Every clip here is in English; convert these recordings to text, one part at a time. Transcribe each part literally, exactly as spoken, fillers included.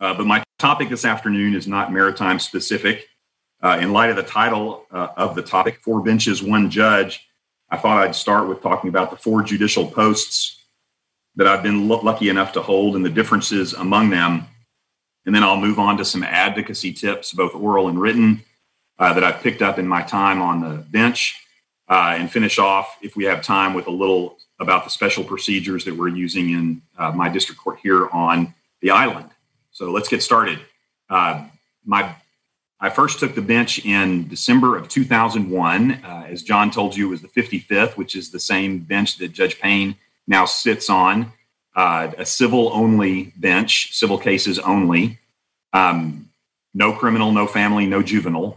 Uh, but my topic this afternoon is not maritime specific. Uh, in light of the title uh, of the topic, Four Benches, One Judge, I thought I'd start with talking about the four judicial posts that I've been l- lucky enough to hold and the differences among them. And then I'll move on to some advocacy tips, both oral and written, uh, that I've picked up in my time on the bench, uh, and finish off, if we have time, with a little about the special procedures that we're using in uh, my district court here on the island. So let's get started. Uh, my I first took the bench in December of two thousand one. Uh, as John told you, it was the fifty-fifth, which is the same bench that Judge Payne now sits on, uh, a civil-only bench, civil cases only, um, no criminal, no family, no juvenile.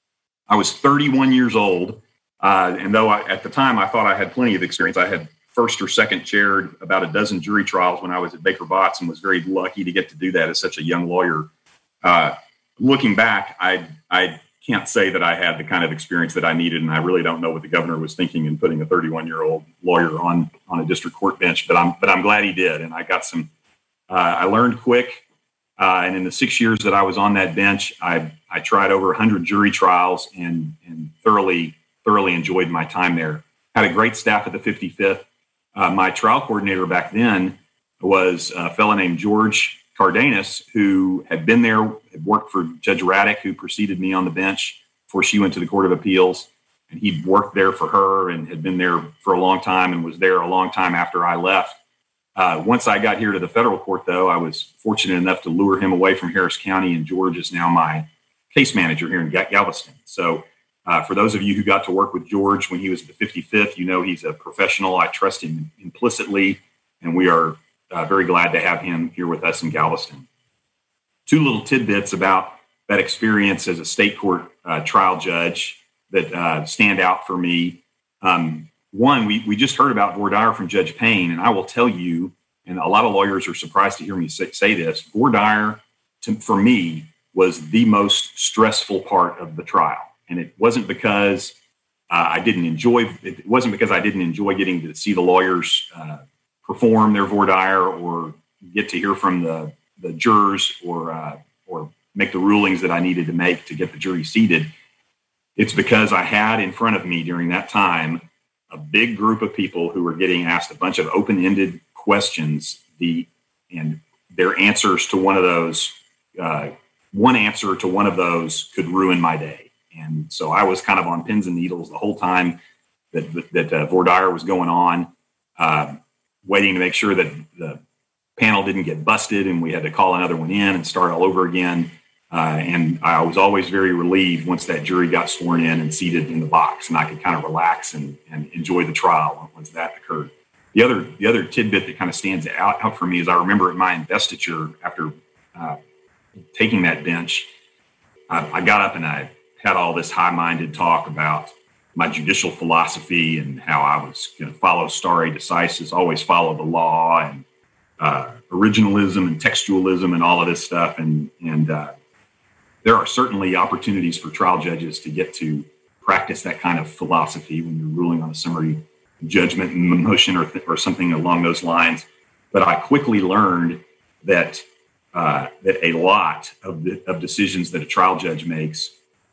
I was thirty-one years old, uh, and though I, at the time I thought I had plenty of experience, I had first or second chaired about a dozen jury trials when I was at Baker Botts and was very lucky to get to do that as such a young lawyer. Uh, Looking back, I I can't say that I had the kind of experience that I needed, and I really don't know what the governor was thinking in putting a thirty-one-year-old lawyer on on a district court bench. But I'm but I'm glad he did, and I got some. Uh, I learned quick, uh, and in the six years that I was on that bench, I I tried over one hundred jury trials and and thoroughly thoroughly enjoyed my time there. Had a great staff at the fifty-fifth. Uh, my trial coordinator back then was a fellow named George Cardenas, who had been there, had worked for Judge Raddick, who preceded me on the bench before she went to the Court of Appeals. And he'd worked there for her and had been there for a long time and was there a long time after I left. Uh, once I got here to the federal court, though, I was fortunate enough to lure him away from Harris County, and George is now my case manager here in Galveston. So uh, for those of you who got to work with George when he was at the fifty-fifth, you know he's a professional. I trust him implicitly, and we are Uh, very glad to have him here with us in Galveston. Two little tidbits about that experience as a state court uh, trial judge that uh, stand out for me. Um, one, we, we just heard about voir dire from Judge Payne, and I will tell you, and a lot of lawyers are surprised to hear me say, say this, voir dire to, for me was the most stressful part of the trial. And it wasn't because uh, I didn't enjoy, it wasn't because I didn't enjoy getting to see the lawyers uh, perform their voir dire or get to hear from the, the jurors or uh, or make the rulings that I needed to make to get the jury seated. It's because I had in front of me during that time a big group of people who were getting asked a bunch of open-ended questions, the and their answers to one of those, uh, one answer to one of those could ruin my day. And so I was kind of on pins and needles the whole time that, that, that uh, voir dire was going on. Uh, waiting to make sure that the panel didn't get busted and we had to call another one in and start all over again. Uh, and I was always very relieved once that jury got sworn in and seated in the box, and I could kind of relax and, and enjoy the trial once that occurred. The other the other tidbit that kind of stands out, out for me is I remember at my investiture after uh, taking that bench, I, I got up and I had all this high-minded talk about my judicial philosophy and how I was going to follow stare decisis, always follow the law, and uh, originalism and textualism and all of this stuff. And and uh, there are certainly opportunities for trial judges to get to practice that kind of philosophy when you're ruling on a summary judgment motion or, th- or something along those lines. But I quickly learned that uh, that a lot of the, of decisions that a trial judge makes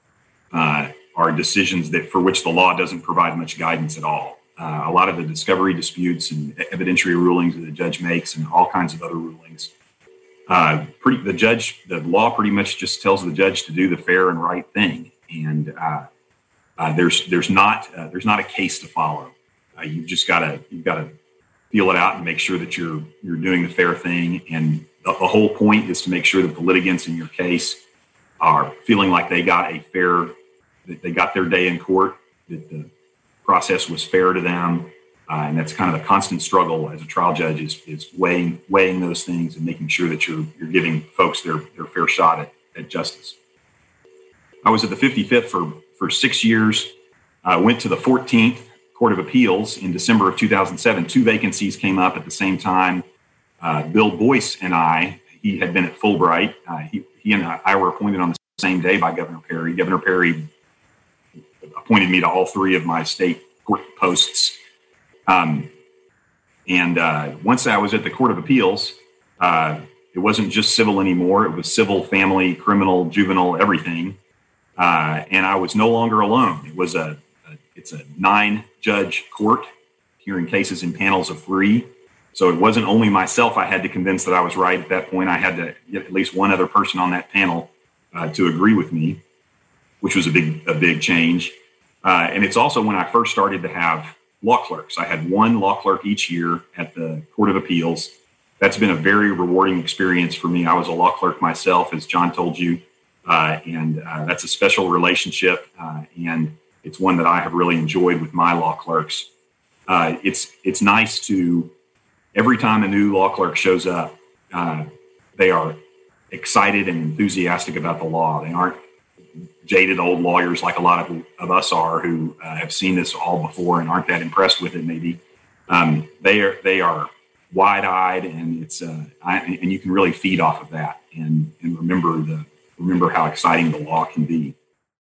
uh, are decisions that for which the law doesn't provide much guidance at all. Uh, a lot of the discovery disputes and evidentiary rulings that the judge makes and all kinds of other rulings. Uh, pretty, the judge, the law pretty much just tells the judge to do the fair and right thing. And uh, uh, there's there's not uh, there's not a case to follow. Uh, you've just got to you've got to feel it out and make sure that you're you're doing the fair thing. And the, the whole point is to make sure that the litigants in your case are feeling like they got a fair that they got their day in court, that the process was fair to them. Uh, and that's kind of a constant struggle as a trial judge is, is weighing weighing those things and making sure that you're you're giving folks their, their fair shot at, at justice. I was at the fifty-fifth for, for six years. I went to the fourteenth Court of Appeals in December of two thousand seven. Two vacancies came up at the same time. Uh, Bill Boyce and I, he had been at Fulbright. Uh, he, he and I were appointed on the same day by Governor Perry. Governor Perry appointed me to all three of my state court posts. Um, and uh, once I was at the Court of Appeals, uh, It wasn't just civil anymore. It was civil, family, criminal, juvenile, everything. Uh, and I was no longer alone. It was a, a it's a nine judge court hearing cases in panels of three. So it wasn't only myself I had to convince that I was right at that point. I had to get at least one other person on that panel uh, to agree with me, which was a big, a big change. Uh, and it's also when I first started to have law clerks. I had one law clerk each year at the Court of Appeals. That's been a very rewarding experience for me. I was a law clerk myself, as John told you, uh, and uh, that's a special relationship, uh, and it's one that I have really enjoyed with my law clerks. Uh, it's it's nice to, every time a new law clerk shows up, uh, they are excited and enthusiastic about the law. They aren't jaded old lawyers like a lot of, of us are, who uh, have seen this all before and aren't that impressed with it. Maybe um, they are they are wide-eyed, and it's uh, I, and you can really feed off of that and and remember the remember how exciting the law can be.